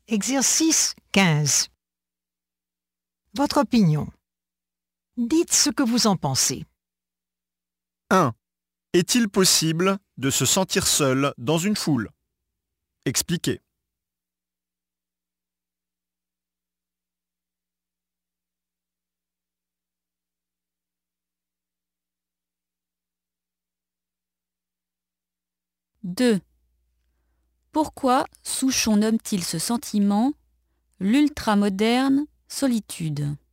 Exercice 15. Votre opinion. Dites ce que vous en pensez. 1. Est-il possible de se sentir seul dans une foule? Expliquez. 2. Pourquoi Souchon nomme-t-il ce sentiment l'ultramoderne solitude?